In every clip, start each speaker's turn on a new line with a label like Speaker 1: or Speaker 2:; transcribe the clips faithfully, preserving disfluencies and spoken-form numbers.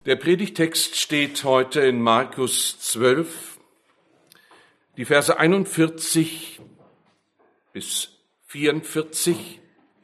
Speaker 1: Der Predigtext steht heute in Markus zwölf, die Verse einundvierzig bis vierundvierzig.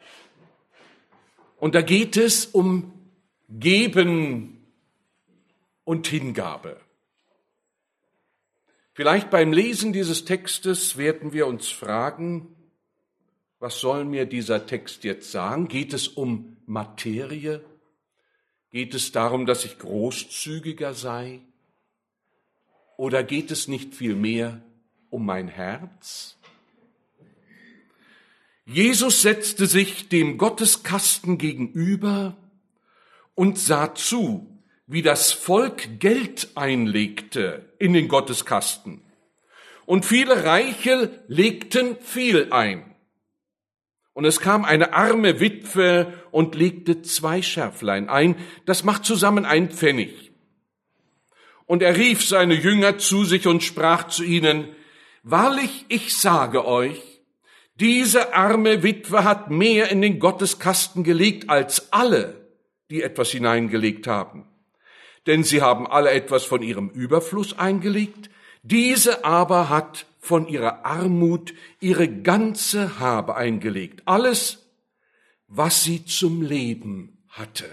Speaker 1: Und da geht es um Geben und Hingabe. Vielleicht beim Lesen dieses Textes werden wir uns fragen, was soll mir dieser Text jetzt sagen? Geht es um Materie? Geht es darum, dass ich großzügiger sei? Oder geht es nicht vielmehr um mein Herz? Jesus setzte sich dem Gotteskasten gegenüber und sah zu, wie das Volk Geld einlegte in den Gotteskasten. Und viele Reiche legten viel ein. Und es kam eine arme Witwe und legte zwei Scherflein ein. Das macht zusammen einen Pfennig. Und er rief seine Jünger zu sich und sprach zu ihnen: Wahrlich, ich sage euch, diese arme Witwe hat mehr in den Gotteskasten gelegt als alle, die etwas hineingelegt haben. Denn sie haben alle etwas von ihrem Überfluss eingelegt. Diese aber hat von ihrer Armut ihre ganze Habe eingelegt. Alles, was sie zum Leben hatte.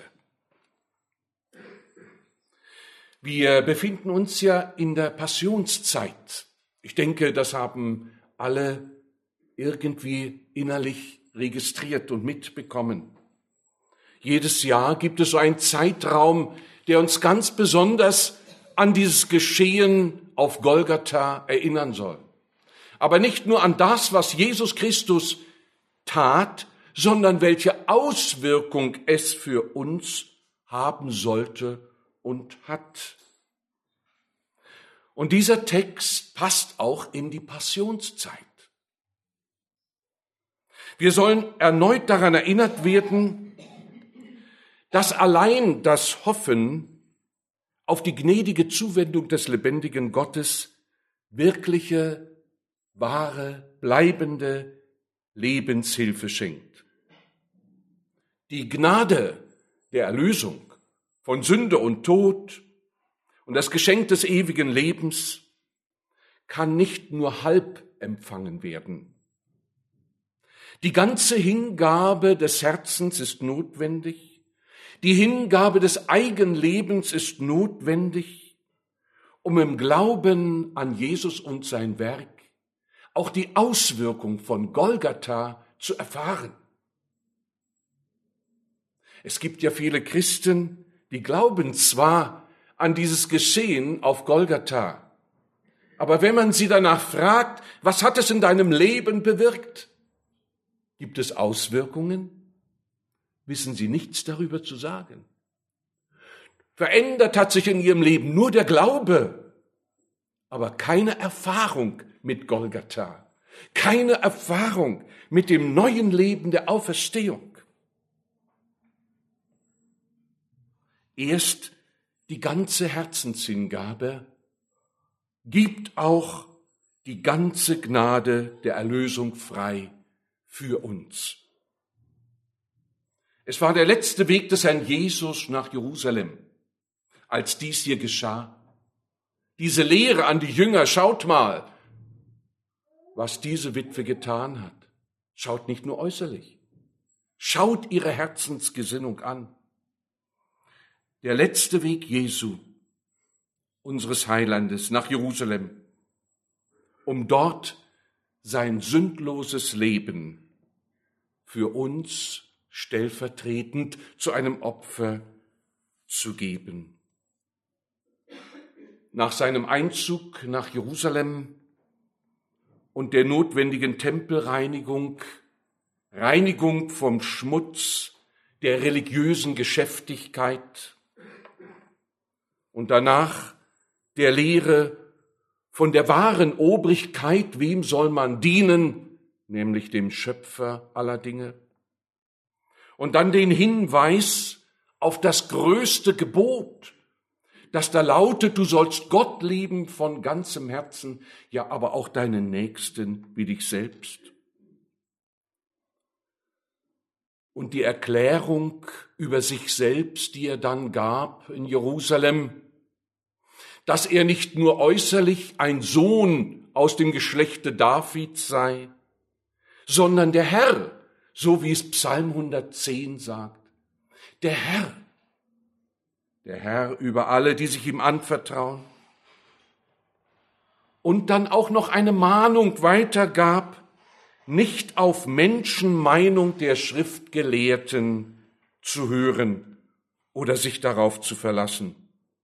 Speaker 1: Wir befinden uns ja in der Passionszeit. Ich denke, das haben alle irgendwie innerlich registriert und mitbekommen. Jedes Jahr gibt es so einen Zeitraum, der uns ganz besonders an dieses Geschehen auf Golgatha erinnern soll. Aber nicht nur an das, was Jesus Christus tat, sondern welche Auswirkung es für uns haben sollte und hat. Und dieser Text passt auch in die Passionszeit. Wir sollen erneut daran erinnert werden, dass allein das Hoffen auf die gnädige Zuwendung des lebendigen Gottes wirkliche, wahre, bleibende Lebenshilfe schenkt. Die Gnade der Erlösung von Sünde und Tod und das Geschenk des ewigen Lebens kann nicht nur halb empfangen werden. Die ganze Hingabe des Herzens ist notwendig. Die Hingabe des Eigenlebens ist notwendig, um im Glauben an Jesus und sein Werk auch die Auswirkung von Golgatha zu erfahren. Es gibt ja viele Christen, die glauben zwar an dieses Geschehen auf Golgatha, aber wenn man sie danach fragt, was hat es in deinem Leben bewirkt? Gibt es Auswirkungen? Wissen sie nichts darüber zu sagen. Verändert hat sich in ihrem Leben nur der Glaube, aber keine Erfahrung mit Golgatha, keine Erfahrung mit dem neuen Leben der Auferstehung. Erst die ganze Herzenshingabe gibt auch die ganze Gnade der Erlösung frei für uns. Es war der letzte Weg des Herrn Jesus nach Jerusalem, als dies hier geschah. Diese Lehre an die Jünger, schaut mal, was diese Witwe getan hat. Schaut nicht nur äußerlich, schaut ihre Herzensgesinnung an. Der letzte Weg Jesu, unseres Heilandes, nach Jerusalem, um dort sein sündloses Leben für uns stellvertretend zu einem Opfer zu geben. Nach seinem Einzug nach Jerusalem und der notwendigen Tempelreinigung, Reinigung vom Schmutz der religiösen Geschäftigkeit und danach der Lehre von der wahren Obrigkeit, wem soll man dienen, nämlich dem Schöpfer aller Dinge. Und dann den Hinweis auf das größte Gebot, das da lautet, du sollst Gott lieben von ganzem Herzen, ja, aber auch deinen Nächsten wie dich selbst. und die Erklärung über sich selbst, die er dann gab in Jerusalem, dass er nicht nur äußerlich ein Sohn aus dem Geschlechte Davids sei, sondern der Herr, so wie es Psalm hundertzehn sagt, der Herr, der Herr über alle, die sich ihm anvertrauen. Und dann auch noch eine Mahnung weitergab, nicht auf Menschenmeinung der Schriftgelehrten zu hören oder sich darauf zu verlassen.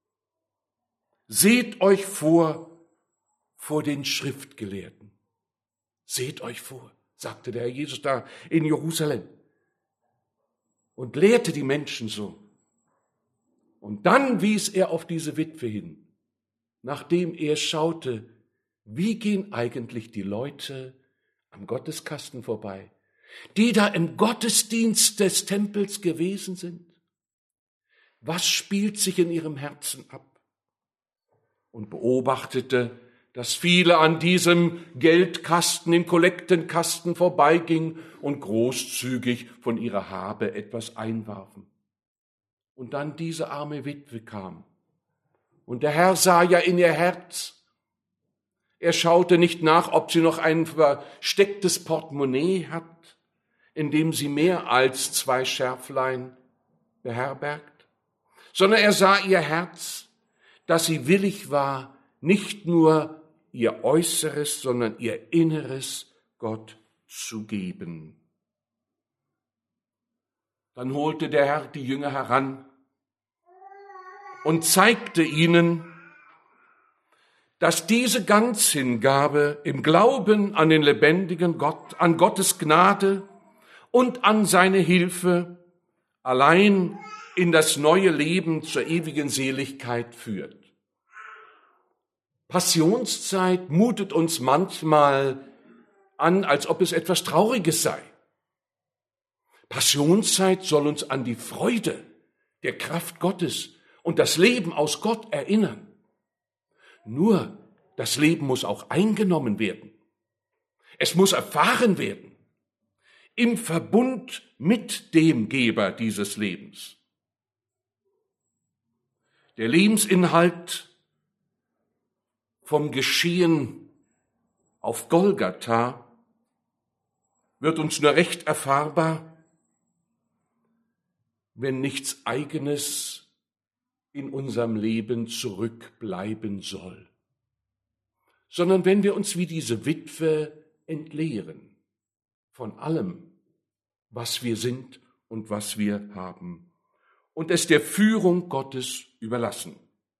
Speaker 1: Seht euch vor, vor den Schriftgelehrten. Seht euch vor, sagte der Herr Jesus da in Jerusalem und lehrte die Menschen so. Und dann wies er auf diese Witwe hin, nachdem er schaute, wie gehen eigentlich die Leute am Gotteskasten vorbei, die da im Gottesdienst des Tempels gewesen sind. Was spielt sich in ihrem Herzen ab? Und beobachtete, dass viele an diesem Geldkasten, dem Kollektenkasten vorbeigingen und großzügig von ihrer Habe etwas einwarfen. Und dann diese arme Witwe kam. Und der Herr sah ja in ihr Herz. Er schaute nicht nach, ob sie noch ein verstecktes Portemonnaie hat, in dem sie mehr als zwei Schärflein beherbergt, sondern er sah ihr Herz, dass sie willig war, nicht nur ihr Äußeres, sondern ihr Inneres Gott zu geben. Dann holte der Herr die Jünger heran und zeigte ihnen, dass diese Ganzhingabe im Glauben an den lebendigen Gott, an Gottes Gnade und an seine Hilfe allein in das neue Leben zur ewigen Seligkeit führt. Passionszeit mutet uns manchmal an, als ob es etwas Trauriges sei. Passionszeit soll uns an die Freude der Kraft Gottes und das Leben aus Gott erinnern. Nur, das Leben muss auch eingenommen werden. Es muss erfahren werden. Im Verbund mit dem Geber dieses Lebens. Der Lebensinhalt vom Geschehen auf Golgatha wird uns nur recht erfahrbar, wenn nichts Eigenes in unserem Leben zurückbleiben soll, sondern wenn wir uns wie diese Witwe entleeren von allem, was wir sind und was wir haben, und es der Führung Gottes überlassen.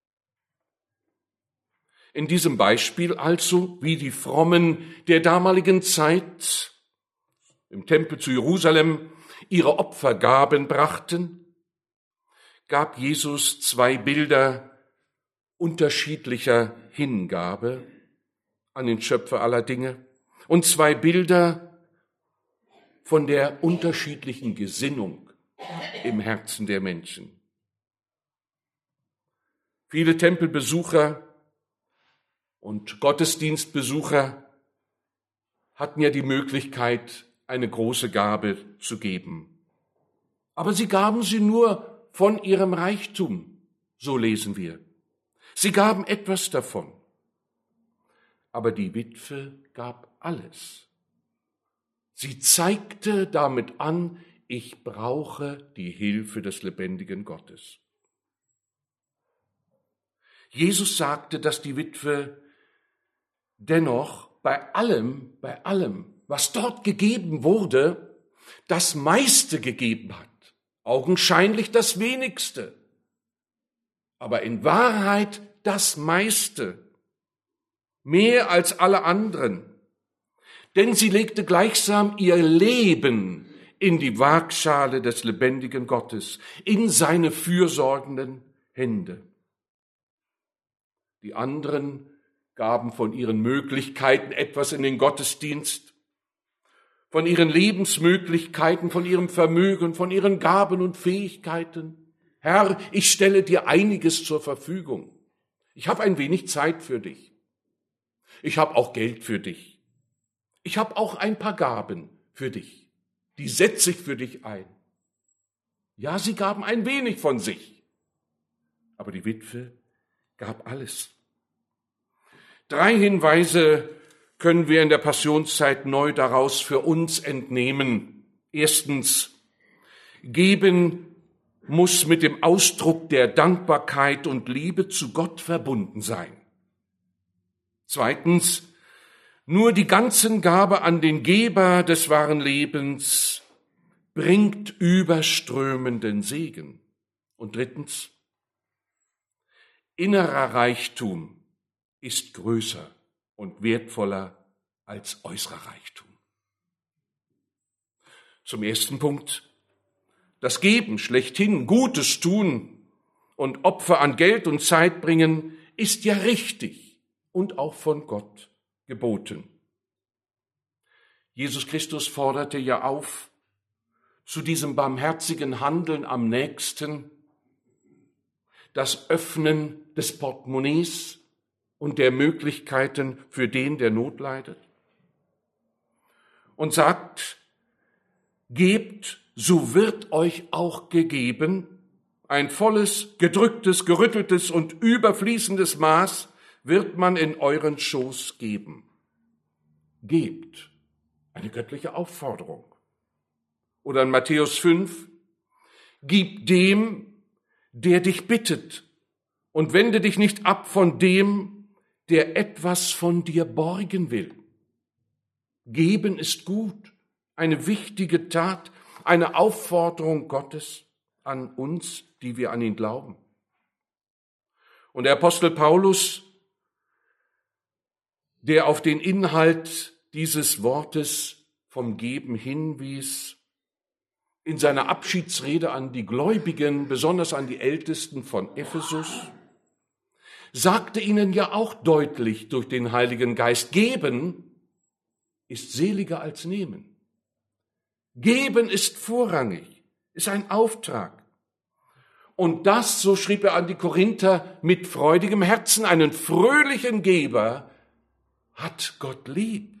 Speaker 1: In diesem Beispiel also, wie die Frommen der damaligen Zeit im Tempel zu Jerusalem ihre Opfergaben brachten, gab Jesus zwei Bilder unterschiedlicher Hingabe an den Schöpfer aller Dinge und zwei Bilder von der unterschiedlichen Gesinnung im Herzen der Menschen. Viele Tempelbesucher und Gottesdienstbesucher hatten ja die Möglichkeit, eine große Gabe zu geben. Aber sie gaben sie nur von ihrem Reichtum, so lesen wir. Sie gaben etwas davon. Aber die Witwe gab alles. Sie zeigte damit an, ich brauche die Hilfe des lebendigen Gottes. Jesus sagte, dass die Witwe dennoch bei allem, bei allem, was dort gegeben wurde, das meiste gegeben hat. Augenscheinlich das wenigste, aber in Wahrheit das meiste, mehr als alle anderen. Denn sie legte gleichsam ihr Leben in die Waagschale des lebendigen Gottes, in seine fürsorgenden Hände. Die anderen gaben von ihren Möglichkeiten etwas in den Gottesdienst, von ihren Lebensmöglichkeiten, von ihrem Vermögen, von ihren Gaben und Fähigkeiten. Herr, ich stelle dir einiges zur Verfügung. Ich habe ein wenig Zeit für dich. Ich habe auch Geld für dich. Ich habe auch ein paar Gaben für dich. Die setze ich für dich ein. Ja, sie gaben ein wenig von sich. Aber die Witwe gab alles. Drei Hinweise können wir in der Passionszeit neu daraus für uns entnehmen. Erstens, geben muss mit dem Ausdruck der Dankbarkeit und Liebe zu Gott verbunden sein. Zweitens, nur die ganzen Gabe an den Geber des wahren Lebens bringt überströmenden Segen. Und drittens, innerer Reichtum ist größer und wertvoller als äußerer Reichtum. Zum ersten Punkt, das Geben schlechthin, Gutes tun und Opfer an Geld und Zeit bringen, ist ja richtig und auch von Gott geboten. Jesus Christus forderte ja auf zu diesem barmherzigen Handeln am nächsten, das Öffnen des Portemonnaies und der Möglichkeiten für den, der Not leidet. Und sagt, gebt, so wird euch auch gegeben, ein volles, gedrücktes, gerütteltes und überfließendes Maß wird man in euren Schoß geben. Gebt, eine göttliche Aufforderung. Oder in Matthäus fünf, gib dem, der dich bittet, und wende dich nicht ab von dem, der etwas von dir borgen will. Geben ist gut, eine wichtige Tat, eine Aufforderung Gottes an uns, die wir an ihn glauben. Und der Apostel Paulus, der auf den Inhalt dieses Wortes vom Geben hinwies, in seiner Abschiedsrede an die Gläubigen, besonders an die Ältesten von Ephesus, sagte ihnen ja auch deutlich durch den Heiligen Geist, geben ist seliger als nehmen. Geben ist vorrangig, ist ein Auftrag. Und das, so schrieb er an die Korinther, mit freudigem Herzen, einen fröhlichen Geber hat Gott lieb.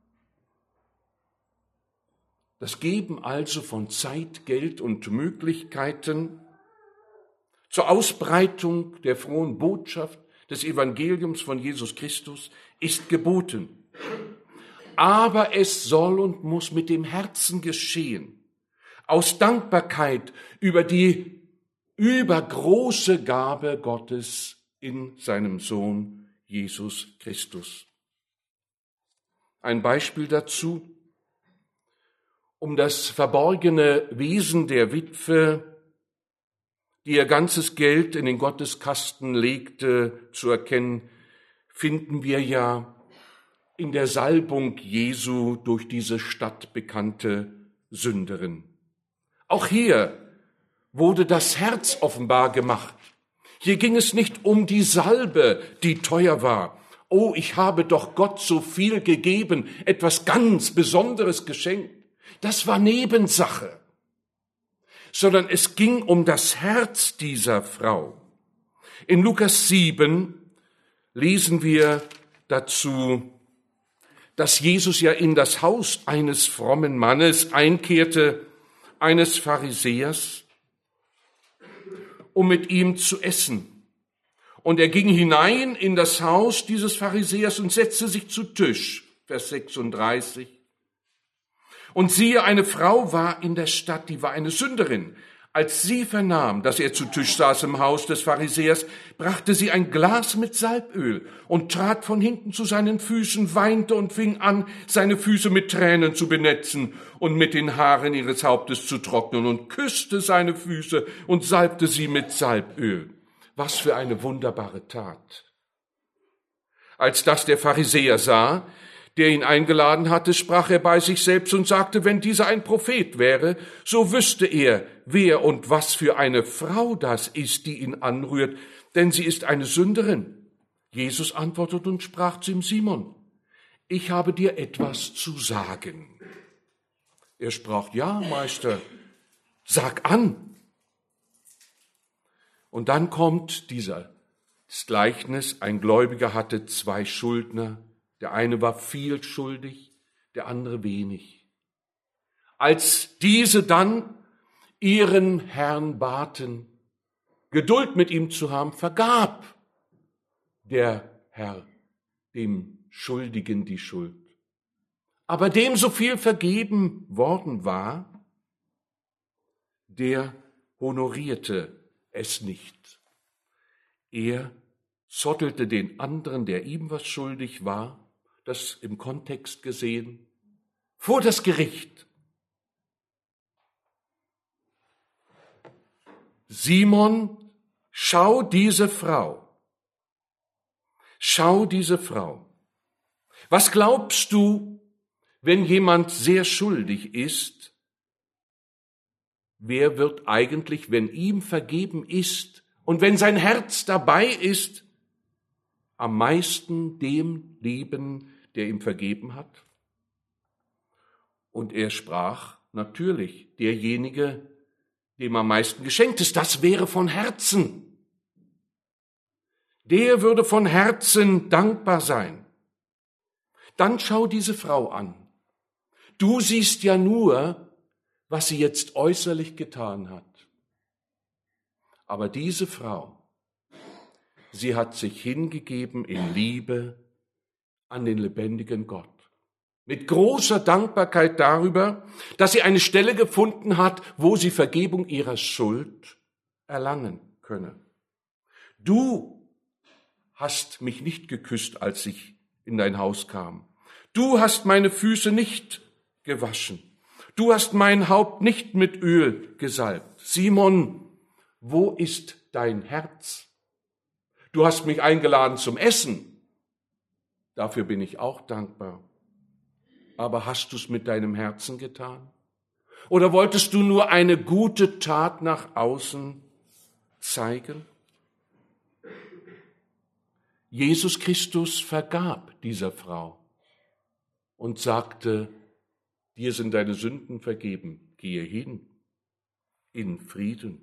Speaker 1: Das Geben also von Zeit, Geld und Möglichkeiten zur Ausbreitung der frohen Botschaft des Evangeliums von Jesus Christus ist geboten. Aber es soll und muss mit dem Herzen geschehen, aus Dankbarkeit über die übergroße Gabe Gottes in seinem Sohn Jesus Christus. Ein Beispiel dazu: Um das verborgene Wesen der Witwe, die ihr ganzes Geld in den Gotteskasten legte, zu erkennen, finden wir ja in der Salbung Jesu durch diese stadtbekannte Sünderin. Auch hier wurde das Herz offenbar gemacht. Hier ging es nicht um die Salbe, die teuer war. Oh, ich habe doch Gott so viel gegeben, etwas ganz Besonderes geschenkt. Das war Nebensache, sondern es ging um das Herz dieser Frau. In Lukas sieben lesen wir dazu, dass Jesus ja in das Haus eines frommen Mannes einkehrte, eines Pharisäers, um mit ihm zu essen. Und er ging hinein in das Haus dieses Pharisäers und setzte sich zu Tisch, Vers sechsunddreißig. Und siehe, eine Frau war in der Stadt, die war eine Sünderin. Als sie vernahm, dass er zu Tisch saß im Haus des Pharisäers, brachte sie ein Glas mit Salböl und trat von hinten zu seinen Füßen, weinte und fing an, seine Füße mit Tränen zu benetzen und mit den Haaren ihres Hauptes zu trocknen und küsste seine Füße und salbte sie mit Salböl. Was für eine wunderbare Tat. Als das der Pharisäer sah, der ihn eingeladen hatte, sprach er bei sich selbst und sagte, wenn dieser ein Prophet wäre, so wüsste er, wer und was für eine Frau das ist, die ihn anrührt, denn sie ist eine Sünderin. Jesus antwortete und sprach zu ihm, Simon, ich habe dir etwas zu sagen. Er sprach, ja, Meister, sag an. Und dann kommt dieser das Gleichnis, ein Gläubiger hatte zwei Schuldner. Der eine war viel schuldig, der andere wenig. Als diese dann ihren Herrn baten, Geduld mit ihm zu haben, vergab der Herr dem Schuldigen die Schuld. Aber dem so viel vergeben worden war, der honorierte es nicht. Er zottelte den anderen, der ihm was schuldig war, das im Kontext gesehen, vor das Gericht. Simon, schau diese Frau. Schau diese Frau. Was glaubst du, wenn jemand sehr schuldig ist? Wer wird eigentlich, wenn ihm vergeben ist und wenn sein Herz dabei ist, am meisten dem lieben, der ihm vergeben hat? Und er sprach, natürlich, derjenige, dem am meisten geschenkt ist, das wäre von Herzen. Der würde von Herzen dankbar sein. Dann schau diese Frau an. Du siehst ja nur, was sie jetzt äußerlich getan hat. Aber diese Frau, sie hat sich hingegeben in Liebe an den lebendigen Gott. Mit großer Dankbarkeit darüber, dass sie eine Stelle gefunden hat, wo sie Vergebung ihrer Schuld erlangen könne. Du hast mich nicht geküsst, als ich in dein Haus kam. Du hast meine Füße nicht gewaschen. Du hast mein Haupt nicht mit Öl gesalbt. Simon, wo ist dein Herz? Du hast mich eingeladen zum Essen. Dafür bin ich auch dankbar. Aber hast du es mit deinem Herzen getan? Oder wolltest du nur eine gute Tat nach außen zeigen? Jesus Christus vergab dieser Frau und sagte, dir sind deine Sünden vergeben, gehe hin in Frieden.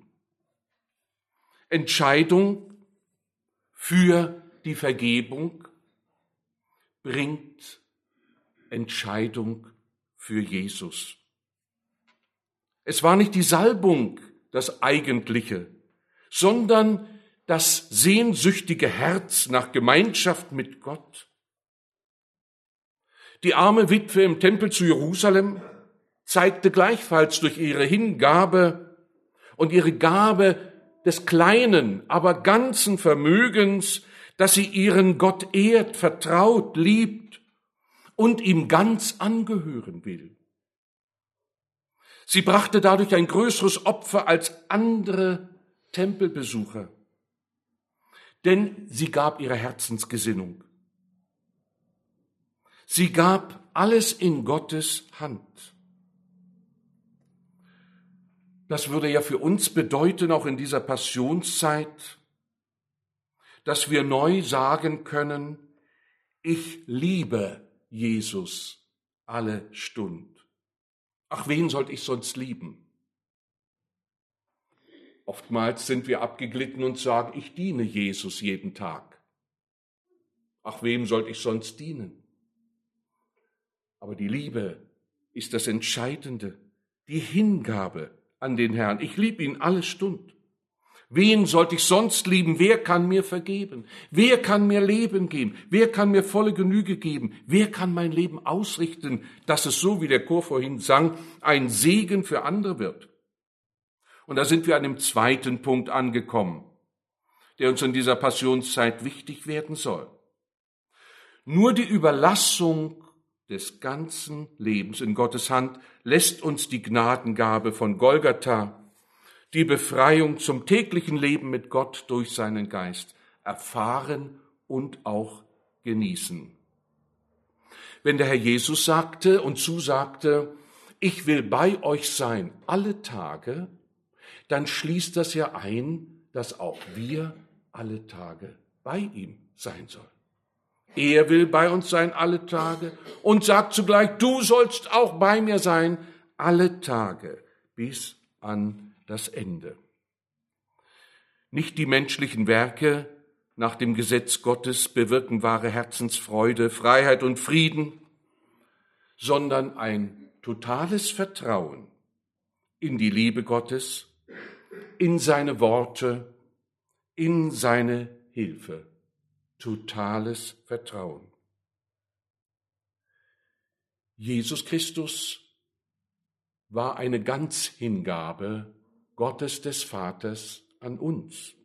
Speaker 1: Entscheidung für die Vergebung bringt Entscheidung für Jesus. Es war nicht die Salbung das Eigentliche, sondern das sehnsüchtige Herz nach Gemeinschaft mit Gott. Die arme Witwe im Tempel zu Jerusalem zeigte gleichfalls durch ihre Hingabe und ihre Gabe des kleinen, aber ganzen Vermögens, dass sie ihren Gott ehrt, vertraut, liebt und ihm ganz angehören will. Sie brachte dadurch ein größeres Opfer als andere Tempelbesucher, denn sie gab ihre Herzensgesinnung. Sie gab alles in Gottes Hand. Das würde ja für uns bedeuten, auch in dieser Passionszeit, dass wir neu sagen können, ich liebe Jesus alle Stund. Ach, wen sollte ich sonst lieben? Oftmals sind wir abgeglitten und sagen, ich diene Jesus jeden Tag. Ach, wem sollte ich sonst dienen? Aber die Liebe ist das Entscheidende, die Hingabe an den Herrn. Ich liebe ihn alle Stund. Wen sollte ich sonst lieben? Wer kann mir vergeben? Wer kann mir Leben geben? Wer kann mir volle Genüge geben? Wer kann mein Leben ausrichten, dass es, so wie der Chor vorhin sang, ein Segen für andere wird? Und da sind wir an dem zweiten Punkt angekommen, der uns in dieser Passionszeit wichtig werden soll. Nur die Überlassung des ganzen Lebens in Gottes Hand lässt uns die Gnadengabe von Golgatha, die Befreiung zum täglichen Leben mit Gott durch seinen Geist, erfahren und auch genießen. Wenn der Herr Jesus sagte und zusagte, ich will bei euch sein alle Tage, dann schließt das ja ein, dass auch wir alle Tage bei ihm sein sollen. Er will bei uns sein alle Tage und sagt zugleich, du sollst auch bei mir sein alle Tage bis an das Ende. Nicht die menschlichen Werke nach dem Gesetz Gottes bewirken wahre Herzensfreude, Freiheit und Frieden, sondern ein totales Vertrauen in die Liebe Gottes, in seine Worte, in seine Hilfe. Totales Vertrauen. Jesus Christus war eine Ganzhingabe Gottes des Vaters an uns.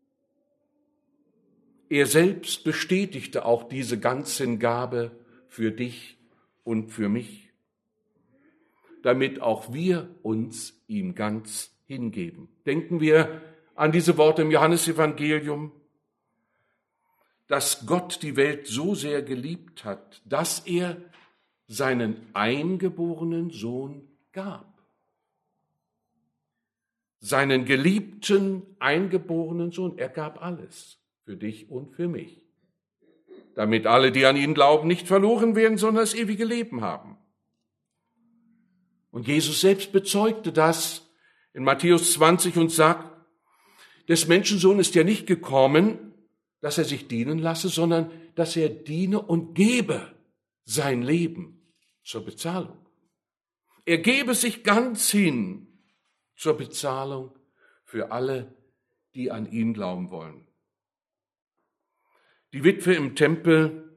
Speaker 1: Er selbst bestätigte auch diese Ganzhingabe für dich und für mich, damit auch wir uns ihm ganz hingeben. Denken wir an diese Worte im Johannesevangelium, dass Gott die Welt so sehr geliebt hat, dass er seinen eingeborenen Sohn gab. Seinen geliebten eingeborenen Sohn, er gab alles für dich und für mich, damit alle, die an ihn glauben, nicht verloren werden, sondern das ewige Leben haben. Und Jesus selbst bezeugte das in Matthäus zwanzig und sagt, des Menschensohn ist ja nicht gekommen, dass er sich dienen lasse, sondern dass er diene und gebe sein Leben zur Bezahlung. Er gebe sich ganz hin zur Bezahlung für alle, die an ihn glauben wollen. Die Witwe im Tempel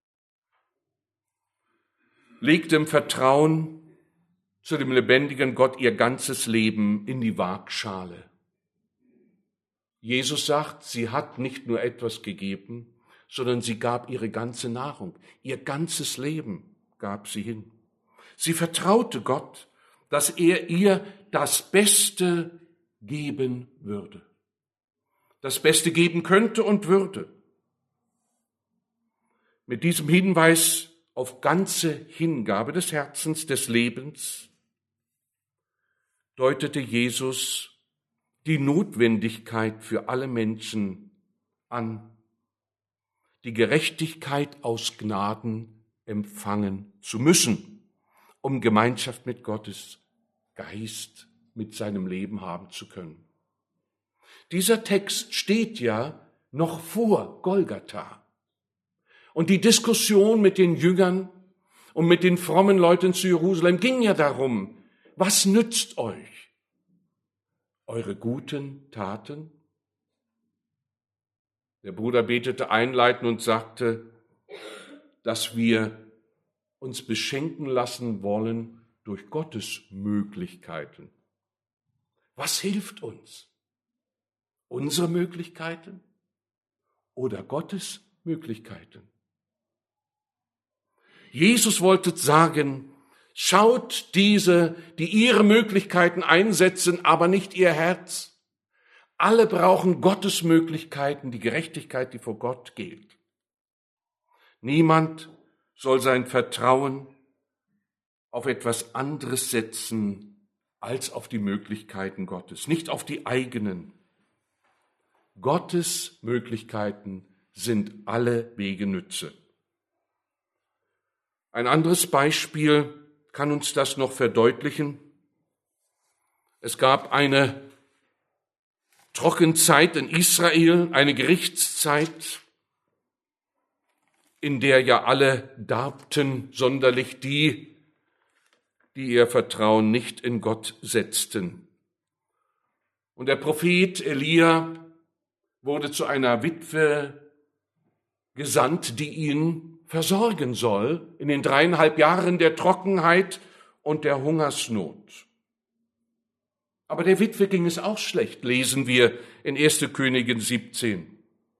Speaker 1: legte im Vertrauen zu dem lebendigen Gott ihr ganzes Leben in die Waagschale. Jesus sagt, sie hat nicht nur etwas gegeben, sondern sie gab ihre ganze Nahrung, ihr ganzes Leben gab sie hin. Sie vertraute Gott, dass er ihr das Beste geben würde, das Beste geben könnte und würde. Mit diesem Hinweis auf ganze Hingabe des Herzens, des Lebens, deutete Jesus die Notwendigkeit für alle Menschen an, die Gerechtigkeit aus Gnaden empfangen zu müssen, um Gemeinschaft mit Gottes Geist, mit seinem Leben haben zu können. Dieser Text steht ja noch vor Golgatha. Und die Diskussion mit den Jüngern und mit den frommen Leuten zu Jerusalem ging ja darum, was nützt euch eure guten Taten? Der Bruder betete einleitend und sagte, dass wir uns beschenken lassen wollen durch Gottes Möglichkeiten. Was hilft uns? Unsere Möglichkeiten oder Gottes Möglichkeiten? Jesus wollte sagen, schaut diese, die ihre Möglichkeiten einsetzen, aber nicht ihr Herz. Alle brauchen Gottes Möglichkeiten, die Gerechtigkeit, die vor Gott gilt. Niemand soll sein Vertrauen auf etwas anderes setzen als auf die Möglichkeiten Gottes, nicht auf die eigenen. Gottes Möglichkeiten sind alle Wege Nütze. Ein anderes Beispiel kann uns das noch verdeutlichen. Es gab eine Trockenzeit in Israel, eine Gerichtszeit, in der ja alle darbten, sonderlich die, die ihr Vertrauen nicht in Gott setzten. Und der Prophet Elia wurde zu einer Witwe gesandt, die ihn versorgen soll in den dreieinhalb Jahren der Trockenheit und der Hungersnot. Aber der Witwe ging es auch schlecht, lesen wir in erster Königin siebzehn.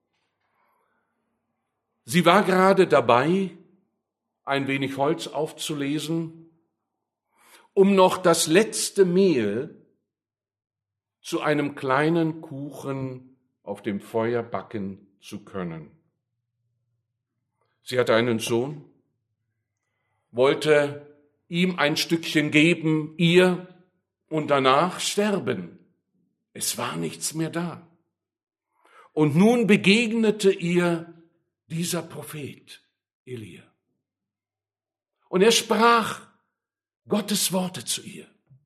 Speaker 1: Sie war gerade dabei, ein wenig Holz aufzulesen, um noch das letzte Mehl zu einem kleinen Kuchen auf dem Feuer backen zu können. Sie hatte einen Sohn, wollte ihm ein Stückchen geben, ihr, und danach sterben. Es war nichts mehr da. Und nun begegnete ihr dieser Prophet Elia. Und er sprach Gottes Worte zu ihr.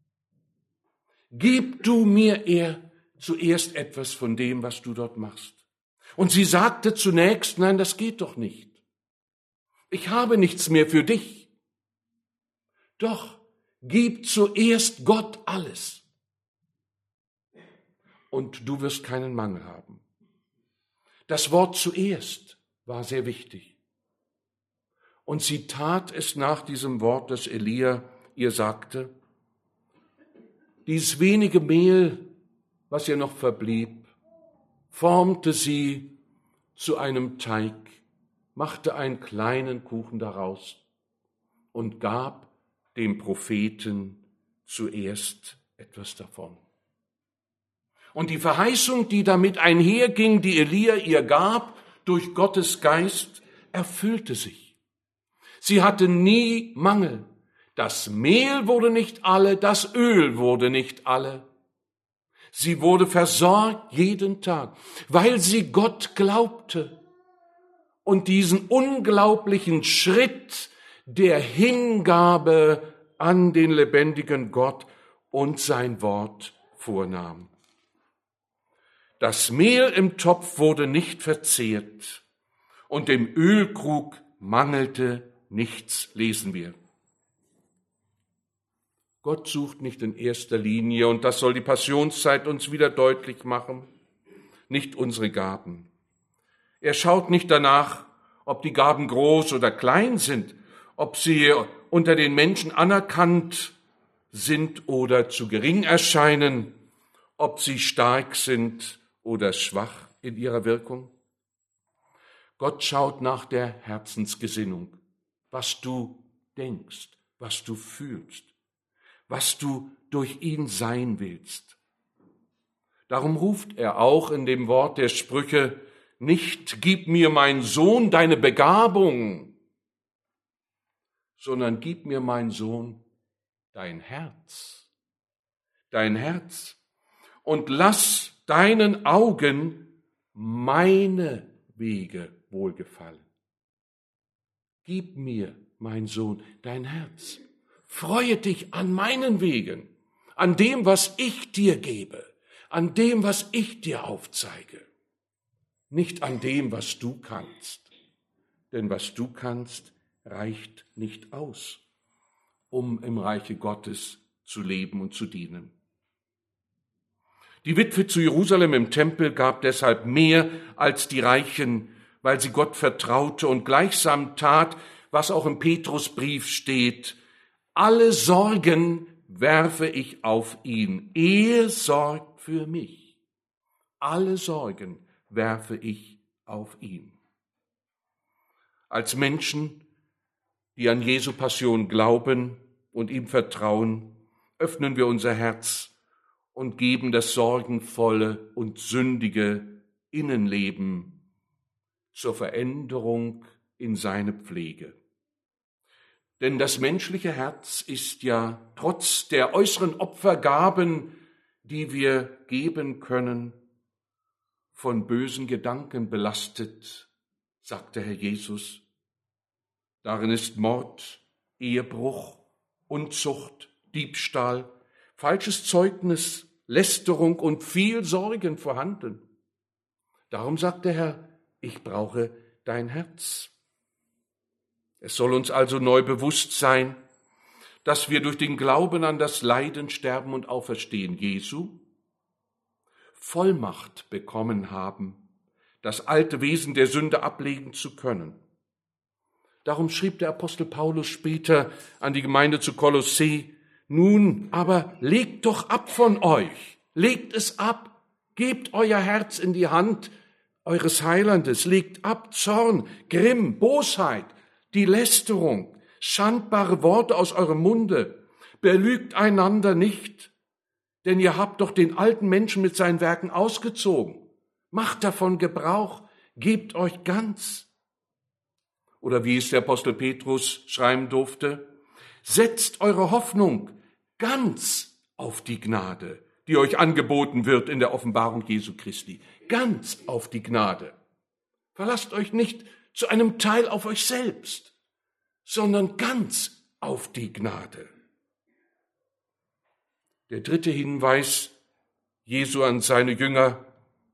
Speaker 1: Gib du mir er zuerst etwas von dem, was du dort machst. Und sie sagte zunächst, nein, das geht doch nicht. Ich habe nichts mehr für dich. Doch gib zuerst Gott alles. und du wirst keinen Mangel haben. Das Wort zuerst war sehr wichtig. Und sie tat es nach diesem Wort, das Elia ihr sagte. Dieses wenige Mehl, was ihr noch verblieb, formte sie zu einem Teig, machte einen kleinen Kuchen daraus und gab dem Propheten zuerst etwas davon. Und die Verheißung, die damit einherging, die Elia ihr gab, durch Gottes Geist, erfüllte sich. Sie hatte nie Mangel. Das Mehl wurde nicht alle, das Öl wurde nicht alle. Sie wurde versorgt jeden Tag, weil sie Gott glaubte und diesen unglaublichen Schritt der Hingabe an den lebendigen Gott und sein Wort vornahm. Das Mehl im Topf wurde nicht verzehrt und dem Ölkrug mangelte nichts, lesen wir. Gott sucht nicht in erster Linie, und das soll die Passionszeit uns wieder deutlich machen, nicht unsere Gaben. Er schaut nicht danach, ob die Gaben groß oder klein sind, ob sie unter den Menschen anerkannt sind oder zu gering erscheinen, ob sie stark sind oder schwach in ihrer Wirkung. Gott schaut nach der Herzensgesinnung, was du denkst, was du fühlst, was du durch ihn sein willst. Darum ruft er auch in dem Wort der Sprüche, nicht gib mir, mein Sohn, deine Begabung, sondern gib mir, mein Sohn, dein Herz, dein Herz, und lass deinen Augen meine Wege wohlgefallen. Gib mir, mein Sohn, dein Herz. Freue dich an meinen Wegen, an dem, was ich dir gebe, an dem, was ich dir aufzeige, nicht an dem, was du kannst. Denn was du kannst, reicht nicht aus, um im Reiche Gottes zu leben und zu dienen. Die Witwe zu Jerusalem im Tempel gab deshalb mehr als die Reichen, weil sie Gott vertraute und gleichsam tat, was auch im Petrusbrief steht, alle Sorgen werfe ich auf ihn. Er sorgt für mich. Alle Sorgen werfe ich auf ihn. Als Menschen, die an Jesu Passion glauben und ihm vertrauen, öffnen wir unser Herz und geben das sorgenvolle und sündige Innenleben zur Veränderung in seine Pflege. Denn das menschliche Herz ist ja trotz der äußeren Opfergaben, die wir geben können, von bösen Gedanken belastet, sagte Herr Jesus. Darin ist Mord, Ehebruch, Unzucht, Diebstahl, falsches Zeugnis, Lästerung und viel Sorgen vorhanden. Darum sagt der Herr, ich brauche dein Herz. Es soll uns also neu bewusst sein, dass wir durch den Glauben an das Leiden, Sterben und Auferstehen Jesu Vollmacht bekommen haben, das alte Wesen der Sünde ablegen zu können. Darum schrieb der Apostel Paulus später an die Gemeinde zu Kolossee, nun aber legt doch ab von euch, legt es ab, gebt euer Herz in die Hand eures Heilandes, legt ab Zorn, Grimm, Bosheit, die Lästerung, schandbare Worte aus eurem Munde, belügt einander nicht, denn ihr habt doch den alten Menschen mit seinen Werken ausgezogen. Macht davon Gebrauch, gebt euch ganz. Oder wie es der Apostel Petrus schreiben durfte, setzt eure Hoffnung ganz auf die Gnade, die euch angeboten wird in der Offenbarung Jesu Christi. Ganz auf die Gnade. Verlasst euch nicht zu einem Teil auf euch selbst, sondern ganz auf die Gnade. Der dritte Hinweis Jesu an seine Jünger,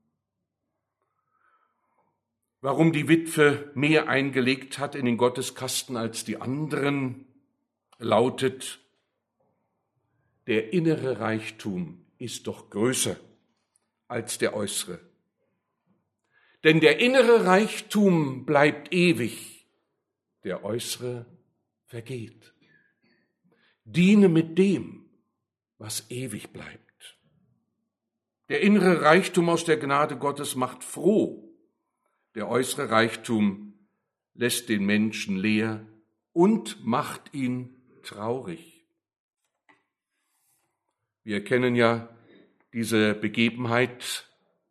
Speaker 1: warum die Witwe mehr eingelegt hat in den Gotteskasten als die anderen, lautet, der innere Reichtum ist doch größer als der äußere. Denn der innere Reichtum bleibt ewig, der äußere vergeht. Diene mit dem, was ewig bleibt. Der innere Reichtum aus der Gnade Gottes macht froh. Der äußere Reichtum lässt den Menschen leer und macht ihn traurig. Wir kennen ja diese Begebenheit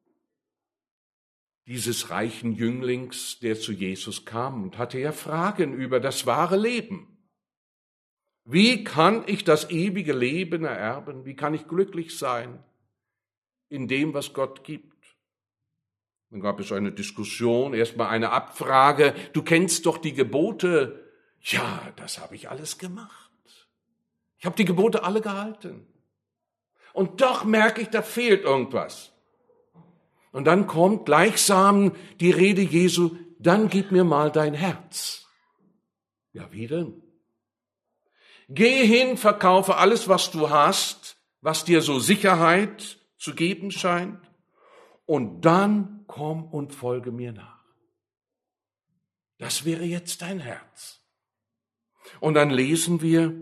Speaker 1: dieses reichen Jünglings, der zu Jesus kam und hatte ja Fragen über das wahre Leben. Wie kann ich das ewige Leben ererben? Wie kann ich glücklich sein in dem, was Gott gibt? Dann gab es eine Diskussion, erstmal eine Abfrage. Du kennst doch die Gebote. Ja, das habe ich alles gemacht. Ich habe die Gebote alle gehalten. Und doch merke ich, da fehlt irgendwas. Und dann kommt gleichsam die Rede Jesu, dann gib mir mal dein Herz. Ja, wie denn? Geh hin, verkaufe alles, was du hast, was dir so Sicherheit zu geben scheint, und dann komm und folge mir nach. Das wäre jetzt dein Herz. Und dann lesen wir,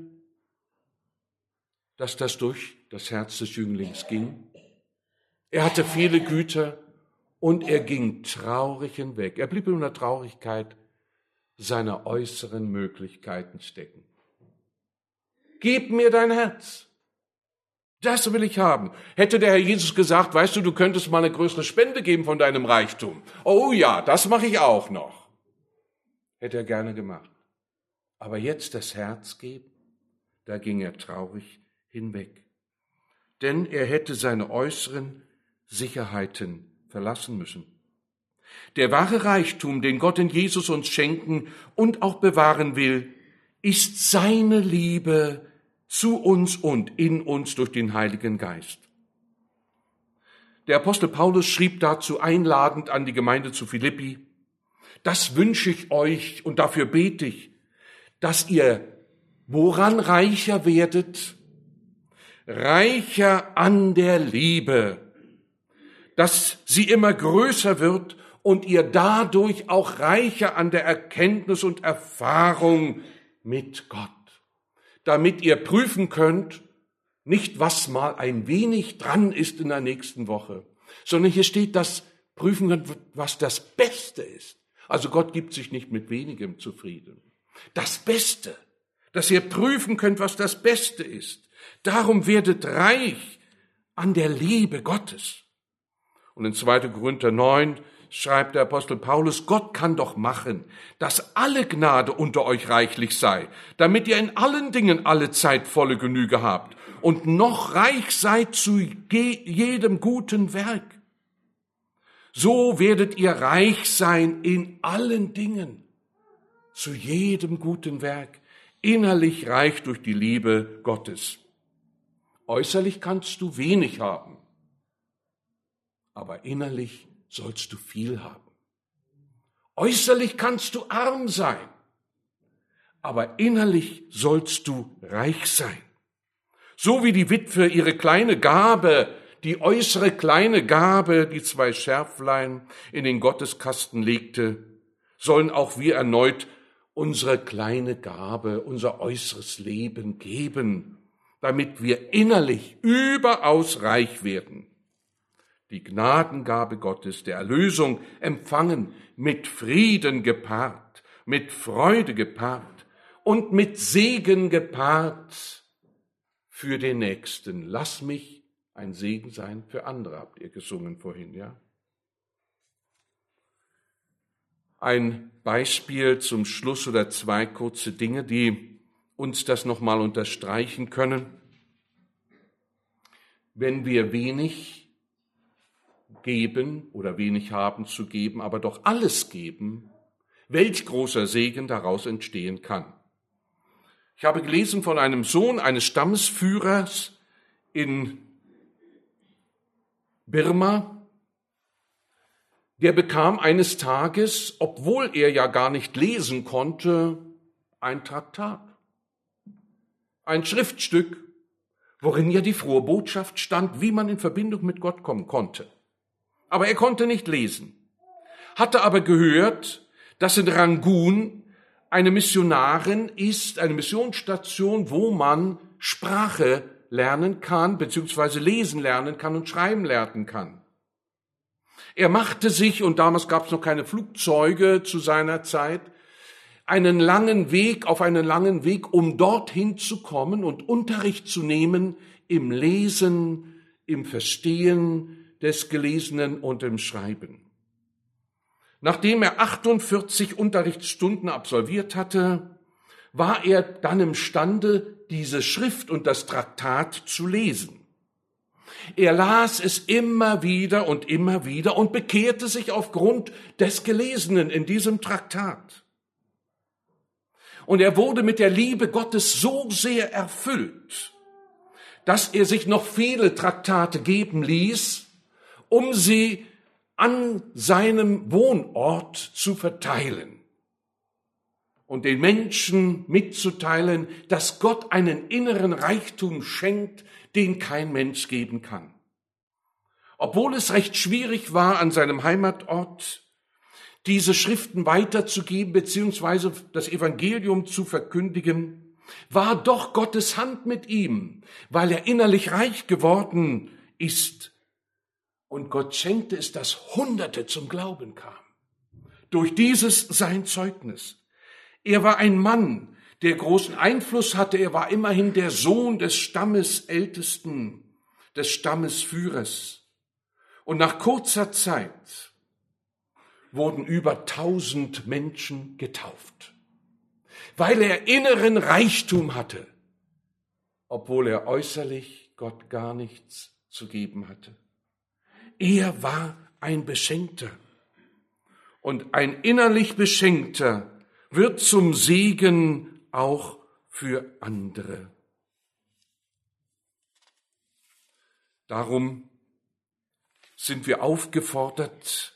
Speaker 1: dass das durch das Herz des Jünglings ging. Er hatte viele Güter und er ging traurig hinweg. Er blieb in der Traurigkeit seiner äußeren Möglichkeiten stecken. Gib mir dein Herz. Das will ich haben. Hätte der Herr Jesus gesagt, weißt du, du könntest mal eine größere Spende geben von deinem Reichtum. Oh ja, das mache ich auch noch. Hätte er gerne gemacht. Aber jetzt das Herz geben, da ging er traurig hinweg. Denn er hätte seine äußeren Sicherheiten verlassen müssen. Der wahre Reichtum, den Gott in Jesus uns schenken und auch bewahren will, ist seine Liebe zu uns und in uns durch den Heiligen Geist. Der Apostel Paulus schrieb dazu einladend an die Gemeinde zu Philippi: Das wünsche ich euch und dafür bete ich, dass ihr woran reicher werdet? Reicher an der Liebe, dass sie immer größer wird und ihr dadurch auch reicher an der Erkenntnis und Erfahrung mit Gott, damit ihr prüfen könnt, nicht was mal ein wenig dran ist in der nächsten Woche, sondern hier steht, dass prüfen könnt, was das Beste ist. Also Gott gibt sich nicht mit wenigem zufrieden. Das Beste, dass ihr prüfen könnt, was das Beste ist. Darum werdet reich an der Liebe Gottes. Und in zweiter Korinther neun schreibt der Apostel Paulus, Gott kann doch machen, dass alle Gnade unter euch reichlich sei, damit ihr in allen Dingen alle Zeit volle Genüge habt und noch reich seid zu jedem guten Werk. So werdet ihr reich sein in allen Dingen, zu jedem guten Werk, innerlich reich durch die Liebe Gottes. Äußerlich kannst du wenig haben, aber innerlich sollst du viel haben. Äußerlich kannst du arm sein, aber innerlich sollst du reich sein. So wie die Witwe ihre kleine Gabe, die äußere kleine Gabe, die zwei Schärflein in den Gotteskasten legte, sollen auch wir erneut unsere kleine Gabe, unser äußeres Leben geben, damit wir innerlich überaus reich werden. Die Gnadengabe Gottes, der Erlösung empfangen, mit Frieden gepaart, mit Freude gepaart und mit Segen gepaart für den Nächsten. Lass mich ein Segen sein für andere, habt ihr gesungen vorhin, ja? Ein Beispiel zum Schluss oder zwei kurze Dinge, die uns das nochmal unterstreichen können. Wenn wir wenig geben oder wenig haben zu geben, aber doch alles geben, welch großer Segen daraus entstehen kann. Ich habe gelesen von einem Sohn eines Stammesführers in Birma, der bekam eines Tages, obwohl er ja gar nicht lesen konnte, ein Traktat. Ein Schriftstück, worin ja die frohe Botschaft stand, wie man in Verbindung mit Gott kommen konnte. aber er konnte nicht lesen, hatte aber gehört, dass in Rangoon eine Missionarin ist, eine Missionsstation, wo man Sprache lernen kann, beziehungsweise lesen lernen kann und schreiben lernen kann. Er machte sich, und damals gab es noch keine Flugzeuge zu seiner Zeit, einen langen Weg, auf einen langen Weg, um dorthin zu kommen und Unterricht zu nehmen im Lesen, im Verstehen des Gelesenen und im Schreiben. Nachdem er achtundvierzig Unterrichtsstunden absolviert hatte, war er dann imstande, diese Schrift und das Traktat zu lesen. Er las es immer wieder und immer wieder und bekehrte sich aufgrund des Gelesenen in diesem Traktat. Und er wurde mit der Liebe Gottes so sehr erfüllt, dass er sich noch viele Traktate geben ließ, um sie an seinem Wohnort zu verteilen und den Menschen mitzuteilen, dass Gott einen inneren Reichtum schenkt, den kein Mensch geben kann. Obwohl es recht schwierig war, an seinem Heimatort diese Schriften weiterzugeben beziehungsweise das Evangelium zu verkündigen, war doch Gottes Hand mit ihm, weil er innerlich reich geworden ist. Und Gott schenkte es, dass Hunderte zum Glauben kamen. Durch dieses sein Zeugnis. Er war ein Mann, der großen Einfluss hatte. Er war immerhin der Sohn des Stammesältesten, des Stammesführers. Und nach kurzer Zeit wurden über tausend Menschen getauft, weil er inneren Reichtum hatte, obwohl er äußerlich Gott gar nichts zu geben hatte. Er war ein Beschenkter. Und ein innerlich Beschenkter wird zum Segen auch für andere. Darum sind wir aufgefordert,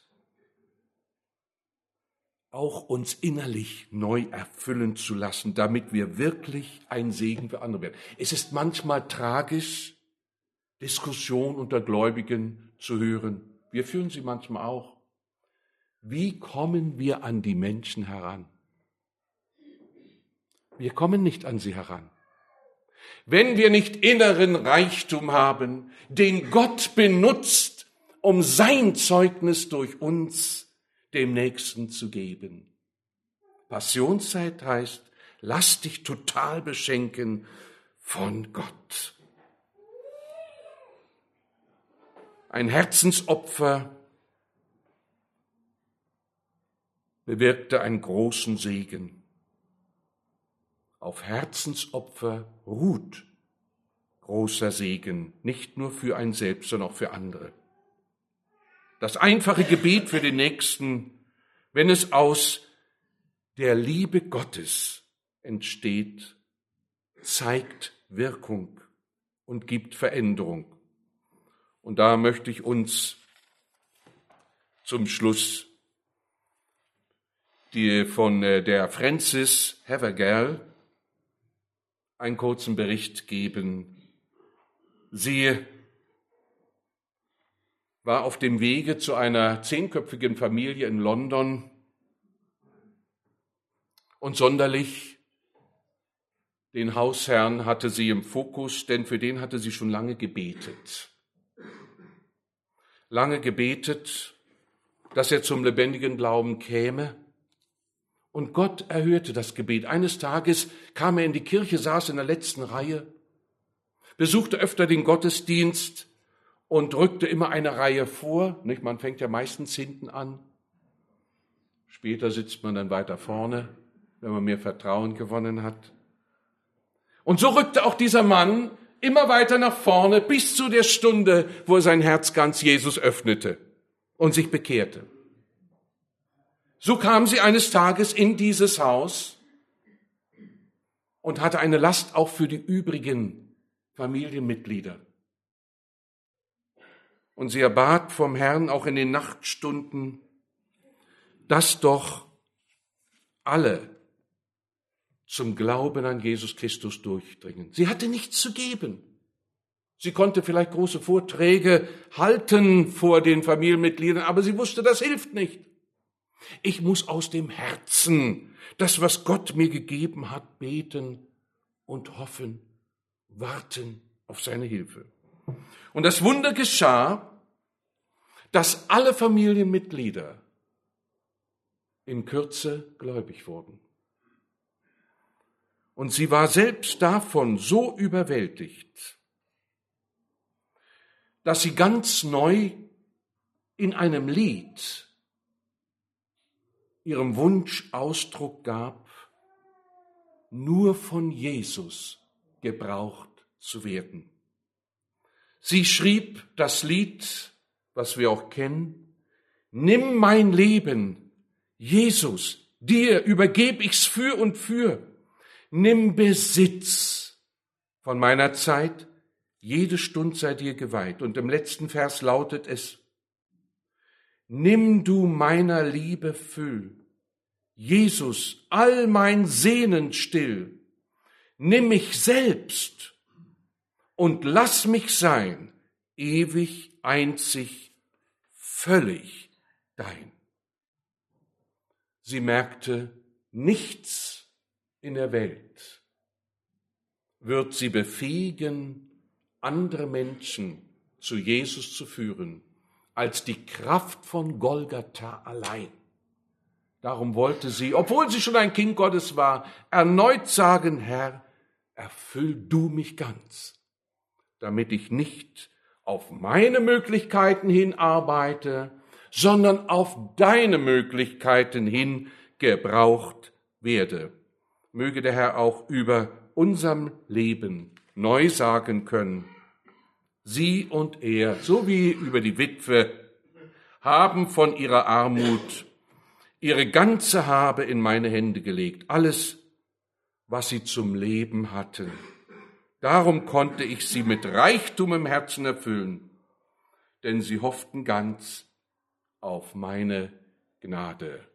Speaker 1: auch uns innerlich neu erfüllen zu lassen, damit wir wirklich ein Segen für andere werden. Es ist manchmal tragisch, Diskussion unter Gläubigen zu hören. Wir führen sie manchmal auch. Wie kommen wir an die Menschen heran? Wir kommen nicht an sie heran. Wenn wir nicht inneren Reichtum haben, den Gott benutzt, um sein Zeugnis durch uns dem Nächsten zu geben. Passionszeit heißt, lass dich total beschenken von Gott. Ein Herzensopfer bewirkte einen großen Segen. Auf Herzensopfer ruht großer Segen, nicht nur für einen selbst, sondern auch für andere. Das einfache Gebet für den Nächsten, wenn es aus der Liebe Gottes entsteht, zeigt Wirkung und gibt Veränderung. Und da möchte ich uns zum Schluss die von der Frances Havergal einen kurzen Bericht geben. Sie war auf dem Wege zu einer zehnköpfigen Familie in London und sonderlich den Hausherrn hatte sie im Fokus, denn für den hatte sie schon lange gebetet. Lange gebetet, dass er zum lebendigen Glauben käme. Und Gott erhörte das Gebet. Eines Tages kam er in die Kirche, saß in der letzten Reihe, besuchte öfter den Gottesdienst und rückte immer eine Reihe vor. Nicht? Man fängt ja meistens hinten an. Später sitzt man dann weiter vorne, wenn man mehr Vertrauen gewonnen hat. Und so rückte auch dieser Mann immer weiter nach vorne, bis zu der Stunde, wo er sein Herz ganz Jesus öffnete und sich bekehrte. So kam sie eines Tages in dieses Haus und hatte eine Last auch für die übrigen Familienmitglieder. Und sie erbat vom Herrn auch in den Nachtstunden, dass doch alle zum Glauben an Jesus Christus durchdringen. Sie hatte nichts zu geben, Sie konnte vielleicht große Vorträge halten vor den Familienmitgliedern, aber sie wusste, das hilft nicht. Ich muss aus dem Herzen das, was Gott mir gegeben hat, beten und hoffen, warten auf seine Hilfe. Und das Wunder geschah, dass alle Familienmitglieder in Kürze gläubig wurden. Und sie war selbst davon so überwältigt, dass sie ganz neu in einem Lied ihrem Wunsch Ausdruck gab, nur von Jesus gebraucht zu werden. Sie schrieb das Lied, was wir auch kennen, nimm mein Leben, Jesus, dir übergeb ich's für und für, nimm Besitz von meiner Zeit, jede Stund sei dir geweiht. Und im letzten Vers lautet es, nimm du meiner Liebe Füll, Jesus, all mein Sehnen still, nimm mich selbst und lass mich sein, ewig, einzig, völlig dein. Sie merkte, nichts in der Welt wird sie befähigen, andere Menschen zu Jesus zu führen, als die Kraft von Golgatha allein. Darum wollte sie, obwohl sie schon ein Kind Gottes war, erneut sagen, Herr, erfüll du mich ganz, damit ich nicht auf meine Möglichkeiten hin arbeite, sondern auf deine Möglichkeiten hin gebraucht werde. Möge der Herr auch über unserem Leben neu sagen können, sie und er, so wie über die Witwe, haben von ihrer Armut ihre ganze Habe in meine Hände gelegt, alles, was sie zum Leben hatten. Darum konnte ich sie mit Reichtum im Herzen erfüllen, denn sie hofften ganz auf meine Gnade.